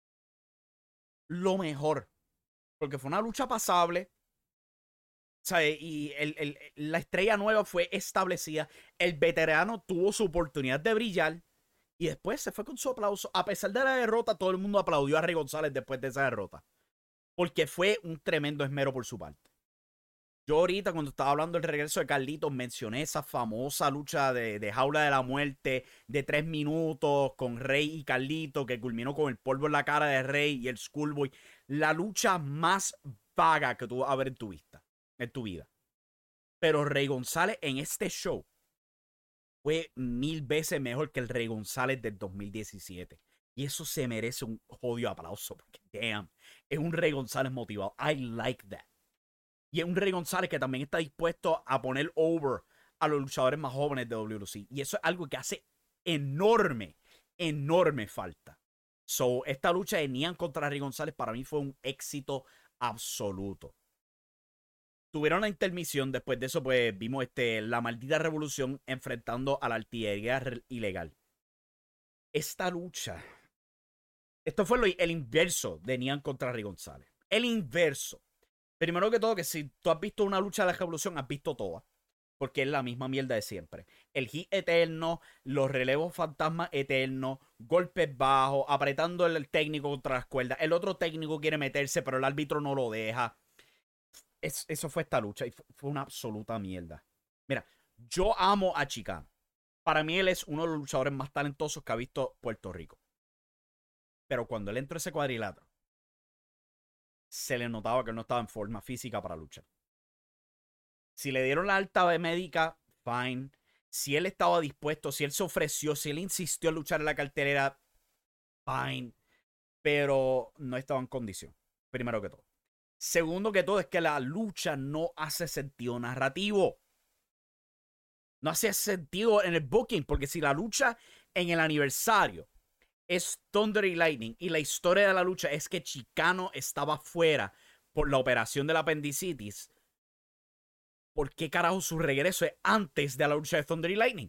Lo mejor. Porque fue una lucha pasable. ¿Sabe? Y el, el, la estrella nueva fue establecida. El veterano tuvo su oportunidad de brillar. Y después se fue con su aplauso. A pesar de la derrota, todo el mundo aplaudió a Rey González después de esa derrota. Porque fue un tremendo esmero por su parte. Yo ahorita cuando estaba hablando del regreso de Carlitos mencioné esa famosa lucha de, de Jaula de la Muerte de tres minutos con Rey y Carlitos que culminó con el polvo en la cara de Rey y el Schoolboy. La lucha más vaga que tú vas a ver en tu, vista, en tu vida. Pero Rey González en este show fue mil veces mejor que el Rey González del dos mil diecisiete. Y eso se merece un jodido aplauso. Porque, damn, es un Rey González motivado. I like that. Y es un Rey González que también está dispuesto a poner over a los luchadores más jóvenes de W W C. Y eso es algo que hace enorme, enorme falta. So, esta lucha de Nian contra Rey González para mí fue un éxito absoluto. Tuvieron la intermisión. Después de eso, pues, vimos este, la maldita revolución enfrentando a la artillería ilegal. Esta lucha... Esto fue lo, el inverso de Nian contra Rey González. El inverso. Primero que todo, que si tú has visto una lucha de la revolución, has visto todas. Porque es la misma mierda de siempre. El hit eterno, los relevos fantasmas eternos, golpes bajos, apretando el técnico contra las cuerdas. El otro técnico quiere meterse, pero el árbitro no lo deja. Es, eso fue esta lucha y fue, fue una absoluta mierda. Mira, yo amo a Chicano. Para mí él es uno de los luchadores más talentosos que ha visto Puerto Rico. Pero cuando él entró a ese cuadrilátero, se le notaba que él no estaba en forma física para luchar. Si le dieron la alta médica, fine. Si él estaba dispuesto, si él se ofreció, si él insistió en luchar en la cartelera, fine. Pero no estaba en condición, primero que todo. Segundo que todo es que la lucha no hace sentido narrativo. No hace sentido en el booking, porque si la lucha en el aniversario es Thunder y Lightning y la historia de la lucha es que Chicano estaba fuera por la operación del apendicitis, ¿por qué carajo su regreso es antes de la lucha de Thunder y Lightning?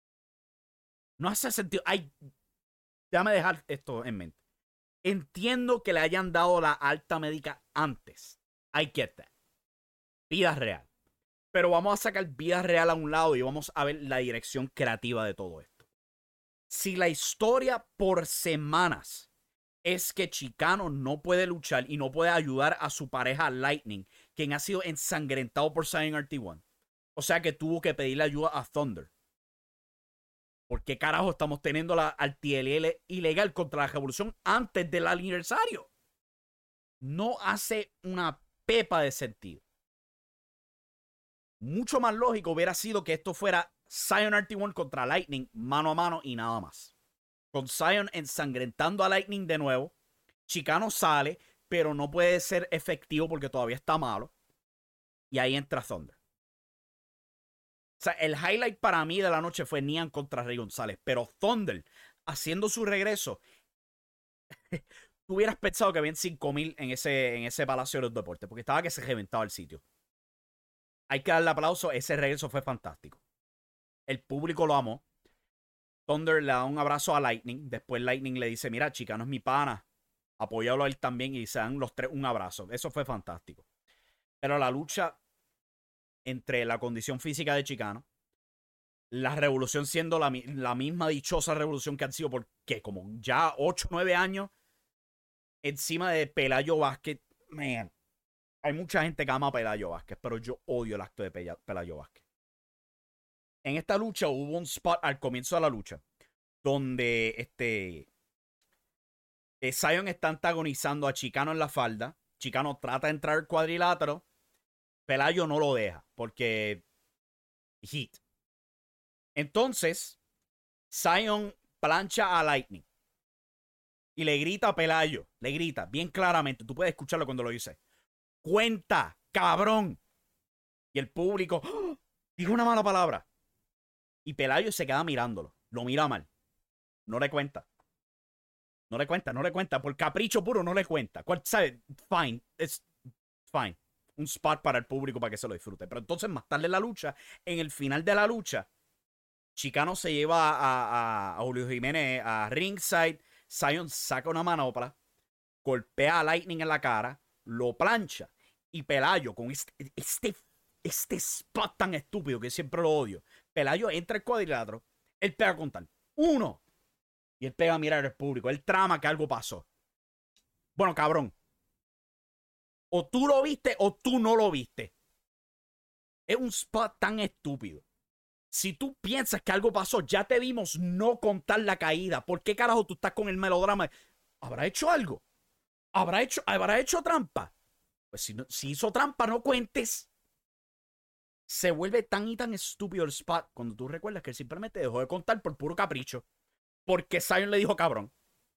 No hace sentido. Ay, déjame dejar esto en mente. Entiendo que le hayan dado la alta médica antes. I get that. Vida real. Pero vamos a sacar vida real a un lado y vamos a ver la dirección creativa de todo esto. Si la historia por semanas es que Chicano no puede luchar y no puede ayudar a su pareja Lightning, quien ha sido ensangrentado por Zion R T uno, o sea que tuvo que pedirle ayuda a Thunder. ¿Por qué carajo estamos teniendo la artillería ilegal contra la revolución antes del aniversario? No hace una pepa de sentido. Mucho más lógico hubiera sido que esto fuera Zion R T uno contra Lightning mano a mano y nada más. Con Zion ensangrentando a Lightning de nuevo. Chicano sale, pero no puede ser efectivo porque todavía está malo. Y ahí entra Thunder. O sea, el highlight para mí de la noche fue Nian contra Rey González. Pero Thunder, haciendo su regreso, tú hubieras pensado que habían cinco mil en ese, en ese Palacio de los Deportes, porque estaba que se reventaba el sitio. Hay que darle aplauso, ese regreso fue fantástico. El público lo amó. Thunder le da un abrazo a Lightning. Después Lightning le dice, mira, Chicano es mi pana. Apóyalo a él también y se dan los tres un abrazo. Eso fue fantástico. Pero la lucha entre la condición física de Chicano, la revolución siendo la, la misma dichosa revolución que han sido por, ¿qué? Como ya ocho o nueve años encima de Pelayo Vázquez. Man, hay mucha gente que ama a Pelayo Vázquez, pero yo odio el acto de Pelayo Vázquez. En esta lucha hubo un spot al comienzo de la lucha donde este eh, Zion está antagonizando a Chicano en la falda. Chicano trata de entrar al cuadrilátero. Pelayo no lo deja porque hit. Entonces Zion plancha a Lightning y le grita a Pelayo, le grita bien claramente, tú puedes escucharlo cuando lo dice, cuenta, cabrón. Y el público ¡oh! Dijo una mala palabra. Y Pelayo se queda mirándolo. Lo mira mal. No le cuenta. No le cuenta, no le cuenta. Por capricho puro no le cuenta. ¿Cuál sabe? Fine. Es fine. Un spot para el público para que se lo disfrute. Pero entonces más tarde en la lucha, en el final de la lucha, Chicano se lleva a, a, a Julio Jiménez a ringside. Zion saca una manopla. Golpea a Lightning en la cara. Lo plancha. Y Pelayo con este... este Este spot tan estúpido que siempre lo odio. Pelayo entra al cuadrilátero. Él pega a contar. Uno. Y él pega a mirar al público. Él trama que algo pasó. Bueno, cabrón. O tú lo viste o tú no lo viste. Es un spot tan estúpido. Si tú piensas que algo pasó, ya te vimos no contar la caída. ¿Por qué carajo tú estás con el melodrama? ¿Habrá hecho algo? ¿Habrá hecho, habrá hecho trampa? Pues si, no, si hizo trampa, no cuentes. Se vuelve tan y tan estúpido el spot cuando tú recuerdas que él simplemente dejó de contar por puro capricho. Porque Zion le dijo cabrón.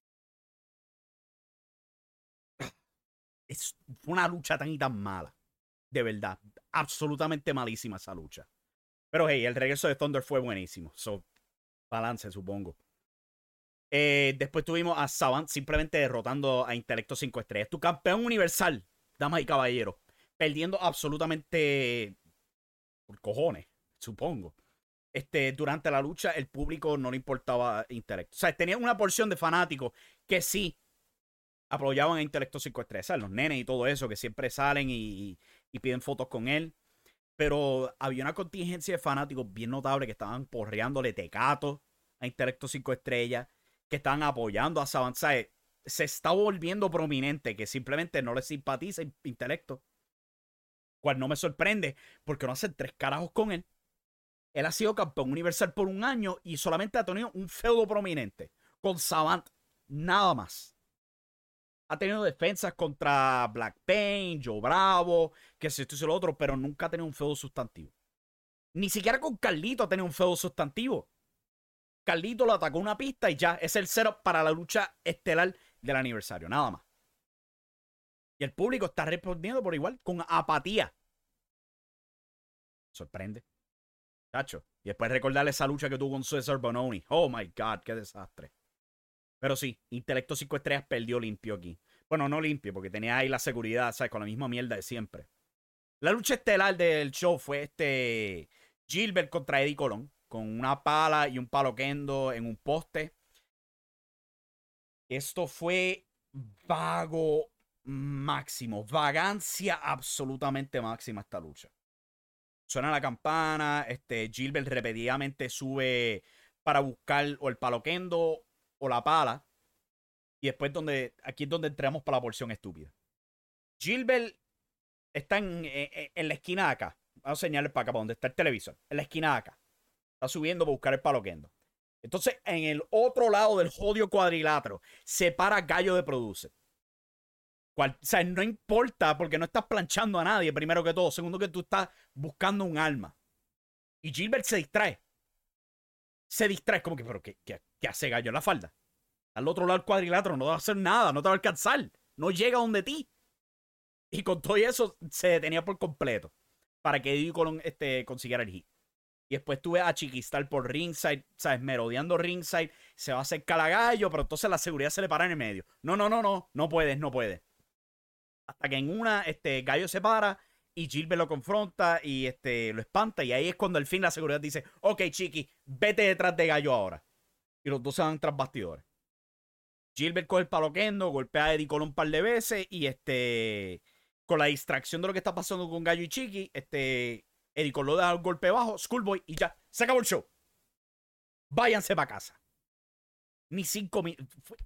Es, fue una lucha tan y tan mala. De verdad. Absolutamente malísima esa lucha. Pero hey, el regreso de Thunder fue buenísimo. So, balance, supongo. Eh, después tuvimos a Savant simplemente derrotando a Intelecto cinco estrellas. Tu campeón universal, damas y caballeros. Perdiendo absolutamente por cojones, supongo. Este, durante la lucha, el público no le importaba Intelecto. O sea, tenía una porción de fanáticos que sí apoyaban a Intelecto cinco estrellas. ¿Sabes? Los nenes y todo eso que siempre salen y, y piden fotos con él. Pero había una contingencia de fanáticos bien notable que estaban porreándole tecato a Intelecto cinco estrellas, que estaban apoyando a Savant. ¿Sabes? Se está volviendo prominente que simplemente no le simpatiza Intelecto. Cual no me sorprende, porque no hacen tres carajos con él. Él ha sido campeón universal por un año y solamente ha tenido un feudo prominente con Savant. Nada más. Ha tenido defensas contra Black Pain, Joe Bravo, que si esto y lo otro, pero nunca ha tenido un feudo sustantivo. Ni siquiera con Carlito ha tenido un feudo sustantivo. Carlito lo atacó una pista y ya es el setup para la lucha estelar del aniversario, nada más. Y el público está respondiendo por igual, con apatía. Sorprende. Chacho. Y después recordarle esa lucha que tuvo con Cesar Bononi. Oh my God, qué desastre. Pero sí, Intelecto cinco estrellas perdió limpio aquí. Bueno, no limpio, porque tenía ahí la seguridad, ¿sabes? Con la misma mierda de siempre. La lucha estelar del show fue este Gilbert contra Eddie Colón, con una pala y un palo kendo en un poste. Esto fue vago máximo. Vagancia absolutamente máxima esta lucha. Suena la campana, este Gilbert repetidamente sube para buscar o el palo kendo o la pala. Y después donde, aquí es donde entramos para la porción estúpida. Gilbert está en, en, en la esquina de acá. Vamos a señalarle para acá, para donde está el televisor. En la esquina de acá. Está subiendo para buscar el palo kendo. Entonces, en el otro lado del jodido cuadrilátero, se para Gallo de Producer. Cual, o sea, no importa porque no estás planchando a nadie, primero que todo. Segundo, que tú estás buscando un arma. Y Gilbert se distrae. Se distrae. Como que, pero ¿qué, qué, qué hace Gallo en la falda? Al otro lado del cuadrilátero no te va a hacer nada, no te va a alcanzar. No llega donde ti. Y con todo eso se detenía por completo. Para que Eddie Colón este, consiguiera el hit. Y después tuve a Chiquistar por ringside, ¿sabes? Merodeando ringside. Se va a hacer calagallo, pero entonces la seguridad se le para en el medio. No, no, no, no. No puedes, no puedes. Hasta que en una, este, Gallo se para y Gilbert lo confronta y este, lo espanta. Y ahí es cuando al fin la seguridad dice, ok, Chiqui, vete detrás de Gallo ahora. Y los dos se van tras bastidores. Gilbert coge el palo kendo, golpea a Eddie Colón un par de veces y este, con la distracción de lo que está pasando con Gallo y Chiqui, este, Eddie Colón da un golpe bajo, Schoolboy y ya, se acabó el show. Váyanse para casa. Ni cinco minutos.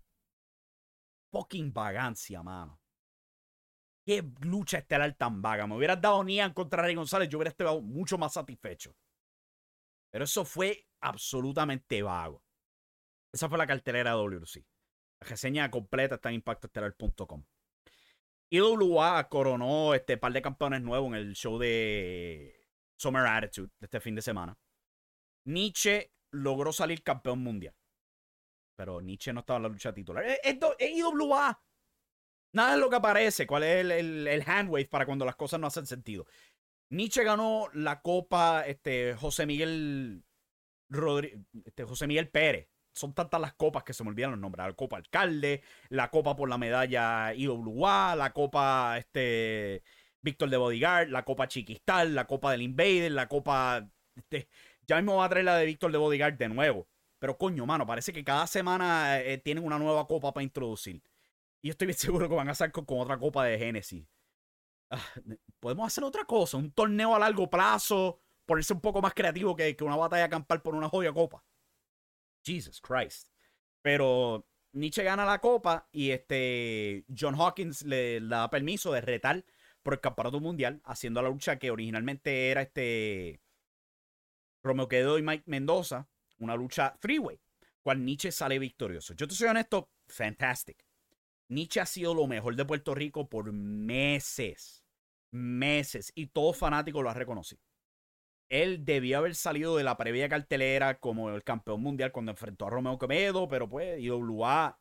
Fucking vagancia, mano. Qué lucha estelar tan vaga. Me hubieras dado Nian contra Rey González, yo hubiera estado mucho más satisfecho. Pero eso fue absolutamente vago. Esa fue la cartelera de W W C. La reseña completa está en impacto estelar punto com. I W A coronó este par de campeones nuevos en el show de Summer Attitude de este fin de semana. Nietzsche logró salir campeón mundial. Pero Nietzsche no estaba en la lucha titular. Es, es, es I W A. Nada es lo que aparece. ¿Cuál es el, el, el handwave para cuando las cosas no hacen sentido? Nietzsche ganó la copa este, José Miguel Rodríguez, este, José Miguel Pérez. Son tantas las copas que se me olvidan los nombres. La Copa Alcalde, la Copa por la medalla I W A, la Copa este, Víctor de Bodyguard, la Copa Chiquistal, la Copa del Invader, la Copa... Este, ya mismo va a traer la de Víctor de Bodyguard de nuevo. Pero coño, mano, parece que cada semana eh, tienen una nueva copa para introducir. Y yo estoy bien seguro que van a hacer con, con otra copa de Genesis. Ah, podemos hacer otra cosa, un torneo a largo plazo, ponerse un poco más creativo que, que una batalla campal por una jodida copa. Jesus Christ. Pero Nietzsche gana la copa y este John Hawkins le, le da permiso de retar por el campeonato mundial, haciendo la lucha que originalmente era este Romeo Quevedo y Mike Mendoza, una lucha three-way, cual Nietzsche sale victorioso. Yo te soy honesto, fantastic. Nietzsche ha sido lo mejor de Puerto Rico por meses, meses, y todo fanático lo ha reconocido. Él debió haber salido de la previa cartelera como el campeón mundial cuando enfrentó a Romeo Quevedo, pero pues I W A,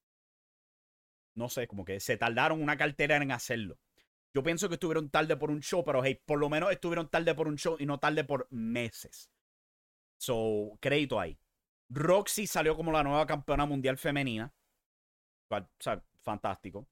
no sé, como que se tardaron una cartelera en hacerlo. Yo pienso que estuvieron tarde por un show, pero hey, por lo menos estuvieron tarde por un show y no tarde por meses. So, crédito ahí. Roxy salió como la nueva campeona mundial femenina. O sea, fantástico.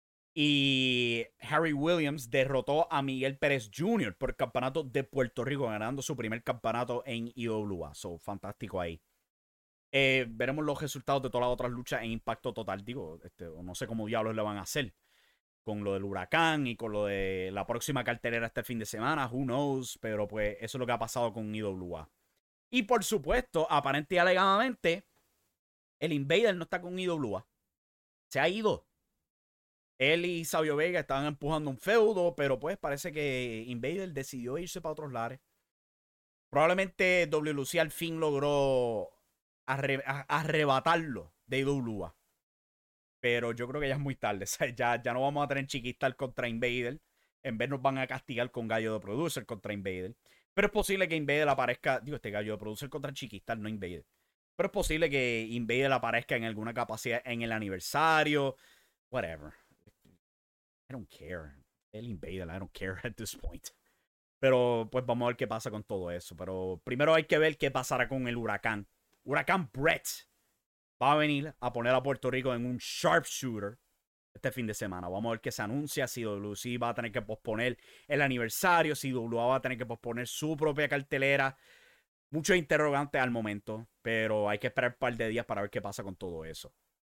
Y Harry Williams derrotó a Miguel Pérez junior por el campeonato de Puerto Rico, ganando su primer campeonato en I W A. So, fantástico ahí. Eh, veremos los resultados de todas las otras luchas en Impacto Total. Digo, este, no sé cómo diablos le van a hacer con lo del huracán y con lo de la próxima cartelera este fin de semana. Who knows? Pero pues eso es lo que ha pasado con I W A. Y por supuesto, aparente y alegadamente, el Invader no está con I W A. Se ha ido. Él y Sabio Vega estaban empujando un feudo, pero pues parece que Invader decidió irse para otros lares. Probablemente W L C al fin logró arre arrebatarlo de I W A. Pero yo creo que ya es muy tarde. O sea, ya, ya no vamos a tener Chiquistar contra Invader. En vez nos van a castigar con Gallo de Producer contra Invader. Pero es posible que Invader aparezca. Digo, este Gallo de Producer contra Chiquistar, no Invader. Pero es posible que Invader aparezca en alguna capacidad en el aniversario. Whatever. I don't care. El Invader, I don't care at this point. Pero pues vamos a ver qué pasa con todo eso. Pero primero hay que ver qué pasará con el huracán. Huracán Brett va a venir a poner a Puerto Rico en un sharpshooter este fin de semana. Vamos a ver qué se anuncia. Si W L C va a tener que posponer el aniversario. Si W A va a tener que posponer su propia cartelera. Muchos interrogantes al momento. Pero hay que esperar un par de días para ver qué pasa con todo eso.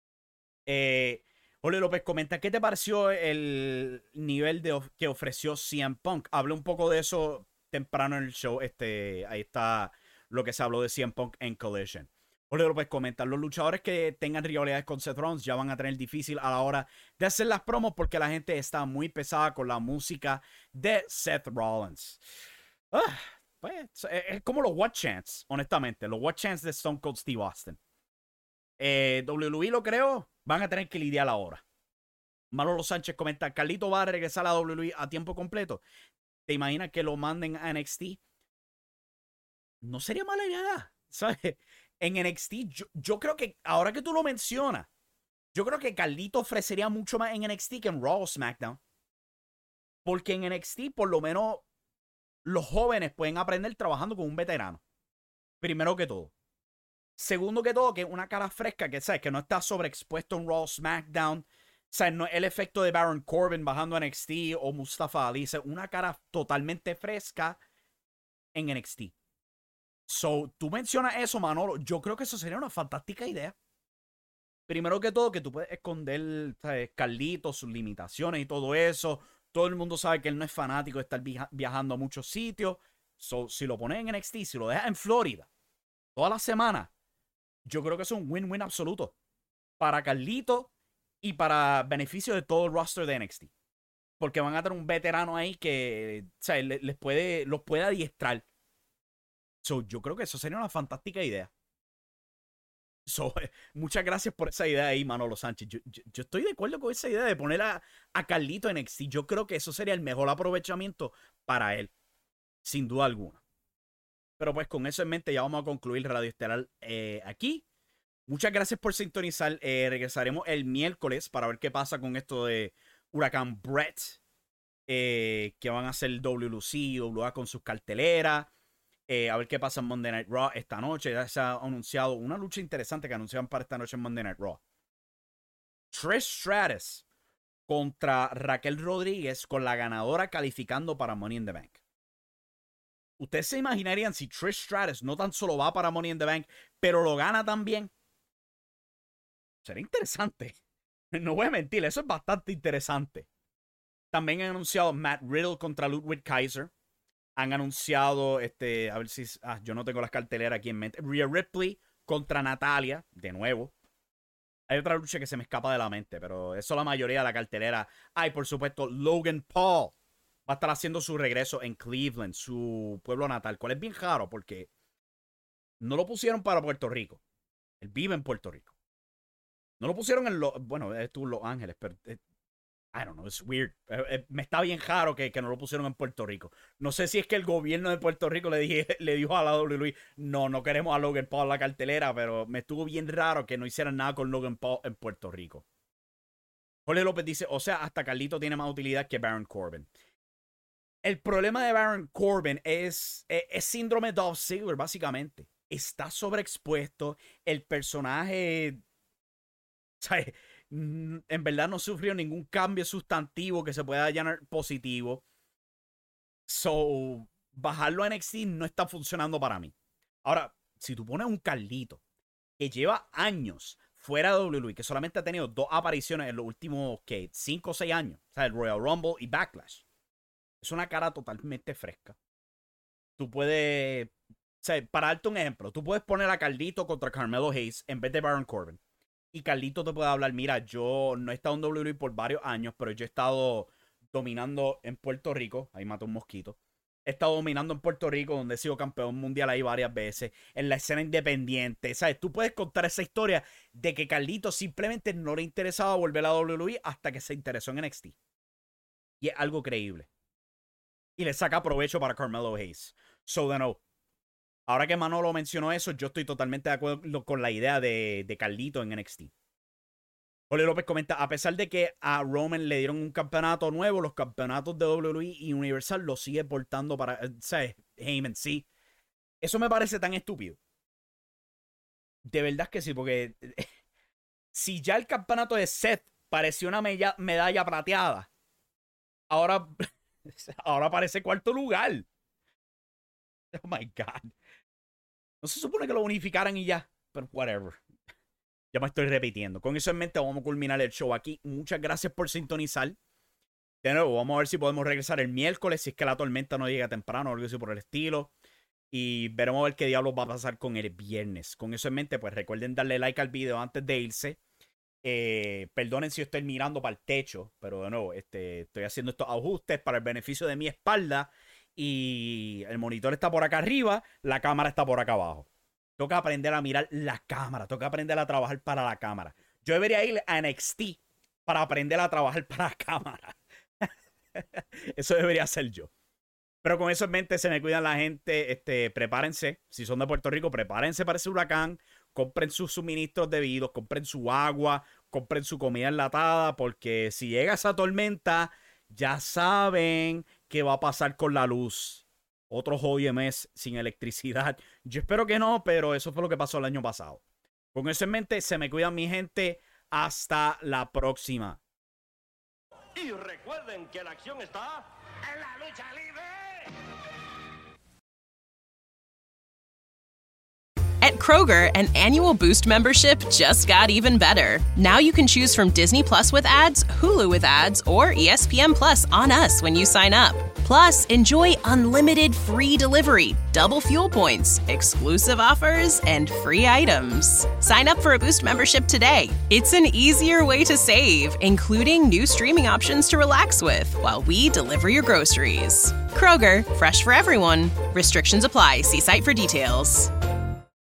Eh, Ole López comenta, ¿qué te pareció el nivel de of que ofreció C M Punk? Hablé un poco de eso temprano en el show. Este, ahí está lo que se habló de C M Punk en Collision. Ole López comenta, los luchadores que tengan rivalidades con Seth Rollins ya van a tener difícil a la hora de hacer las promos porque la gente está muy pesada con la música de Seth Rollins. Ah, pues, es como los What Chants, honestamente. Los What Chants de Stone Cold Steve Austin. Eh, W W E lo creo, van a tener que lidiar ahora. Manolo Sánchez comenta, Carlito va a regresar a W W E a tiempo completo. ¿Te imaginas que lo manden a N X T? No sería mala idea, ¿sabes? En N X T, yo, yo creo que, ahora que tú lo mencionas, yo creo que Carlito ofrecería mucho más en N X T que en Raw o SmackDown. Porque en N X T, por lo menos, los jóvenes pueden aprender trabajando con un veterano. Primero que todo. Segundo que todo, que es una cara fresca, que sabes, que no está sobreexpuesto en Raw, SmackDown. O sea, no el efecto de Baron Corbin bajando a N X T o Mustafa Ali. O sea, una cara totalmente fresca en N X T. So, tú mencionas eso, Manolo. Yo creo que eso sería una fantástica idea. Primero que todo, que tú puedes esconder, ¿sabes? Carlitos, sus limitaciones y todo eso. Todo el mundo sabe que él no es fanático de estar via viajando a muchos sitios. So, si lo pones en N X T, si lo dejas en Florida, toda la semana, yo creo que es un win-win absoluto. Para Carlito y para beneficio de todo el roster de N X T. Porque van a tener un veterano ahí que, o sea, les puede, los puede adiestrar. So, yo creo que eso sería una fantástica idea. So, eh, muchas gracias por esa idea ahí, Manolo Sánchez. Yo, yo, yo estoy de acuerdo con esa idea de poner a, a Carlito en N X T. Yo creo que eso sería el mejor aprovechamiento para él. Sin duda alguna. Pero pues con eso en mente ya vamos a concluir Radio Estelar eh, aquí. Muchas gracias por sintonizar. Eh, regresaremos el miércoles para ver qué pasa con esto de Huracán Brett. Eh, que van a hacer W L C y W A con sus carteleras. Eh, a ver qué pasa en Monday Night Raw esta noche. Ya se ha anunciado una lucha interesante que anunciaban para esta noche en Monday Night Raw. Trish Stratus contra Raquel Rodríguez con la ganadora calificando para Money in the Bank. ¿Ustedes se imaginarían si Trish Stratus no tan solo va para Money in the Bank, pero lo gana también? Sería interesante. No voy a mentir, eso es bastante interesante. También han anunciado Matt Riddle contra Ludwig Kaiser. Han anunciado, este, a ver si, ah, yo no tengo las carteleras aquí en mente. Rhea Ripley contra Natalia, de nuevo. Hay otra lucha que se me escapa de la mente, pero eso la mayoría de la cartelera. Hay, por supuesto, Logan Paul va a estar haciendo su regreso en Cleveland, su pueblo natal, cual es bien raro porque no lo pusieron para Puerto Rico. Él vive en Puerto Rico. No lo pusieron en Los... Bueno, estuvo en Los Ángeles, pero... Eh, I don't know, it's weird. Eh, eh, me está bien raro que, que no lo pusieron en Puerto Rico. No sé si es que el gobierno de Puerto Rico le, dije, le dijo a la doble u doble u E, no, no queremos a Logan Paul en la cartelera, pero me estuvo bien raro que no hicieran nada con Logan Paul en Puerto Rico. Jorge López dice, o sea, hasta Carlito tiene más utilidad que Baron Corbin. El problema de Baron Corbin es, es, es síndrome Dolph Ziggler, básicamente. Está sobreexpuesto. El personaje... ¿sabes? En verdad no sufrió ningún cambio sustantivo que se pueda llamar positivo. So, bajarlo a N X T no está funcionando para mí. Ahora, si tú pones un Carlito que lleva años fuera de doble u doble u E, que solamente ha tenido dos apariciones en los últimos, ¿qué? cinco o seis años. O sea, el Royal Rumble y Backlash. Es una cara totalmente fresca. Tú puedes... O sea, para darte un ejemplo, tú puedes poner a Carlito contra Carmelo Hayes en vez de Baron Corbin. Y Carlito te puede hablar, mira, yo no he estado en doble u doble u E por varios años, pero yo he estado dominando en Puerto Rico. Ahí mató un mosquito. He estado dominando en Puerto Rico, donde he sido campeón mundial ahí varias veces. En la escena independiente. ¿Sabes? Tú puedes contar esa historia de que Carlito simplemente no le interesaba volver a doble u doble u E hasta que se interesó en N X T. Y es algo creíble. Y le saca provecho para Carmelo Hayes. So, de nuevo, ahora que Manolo mencionó eso, yo estoy totalmente de acuerdo con la idea de, de Carlito en N X T. Jorge López comenta, a pesar de que a Roman le dieron un campeonato nuevo, los campeonatos de doble u doble u E y Universal lo sigue portando para, ¿sabes? Heyman, sí. Eso me parece tan estúpido. De verdad que sí, porque si ya el campeonato de Seth parecía una medalla, medalla plateada, ahora, ahora parece cuarto lugar. Oh my God. No se supone que lo unificaran y ya. Pero whatever. Ya me estoy repitiendo. Con eso en mente vamos a culminar el show aquí. Muchas gracias por sintonizar. De nuevo, vamos a ver si podemos regresar el miércoles. Si es que la tormenta no llega temprano o algo así por el estilo. Y veremos a ver qué diablos va a pasar con el viernes. Con eso en mente, pues recuerden darle like al video antes de irse. Eh, perdonen si yo estoy mirando para el techo. Pero de nuevo, este, estoy haciendo estos ajustes para el beneficio de mi espalda. Y el monitor está por acá arriba, la cámara está por acá abajo. Toca aprender a mirar la cámara, toca aprender a trabajar para la cámara. Yo debería ir a N X T para aprender a trabajar para la cámara. Eso debería ser yo. Pero con eso en mente, se me cuidan la gente. Este, prepárense, si son de Puerto Rico, prepárense para ese huracán. Compren sus suministros debidos, compren su agua, compren su comida enlatada, porque si llega esa tormenta, ya saben qué va a pasar con la luz. Otro jodido mes sin electricidad. Yo espero que no, pero eso fue lo que pasó el año pasado. Con eso en mente, se me cuidan mi gente. Hasta la próxima. Y recuerden que la acción está en la lucha libre. At Kroger, an annual Boost membership just got even better. Now you can choose from Disney Plus with ads, Hulu with ads, or E S P N Plus on us when you sign up. Plus, enjoy unlimited free delivery, double fuel points, exclusive offers, and free items. Sign up for a Boost membership today. It's an easier way to save, including new streaming options to relax with while we deliver your groceries. Kroger, fresh for everyone. Restrictions apply. See site for details.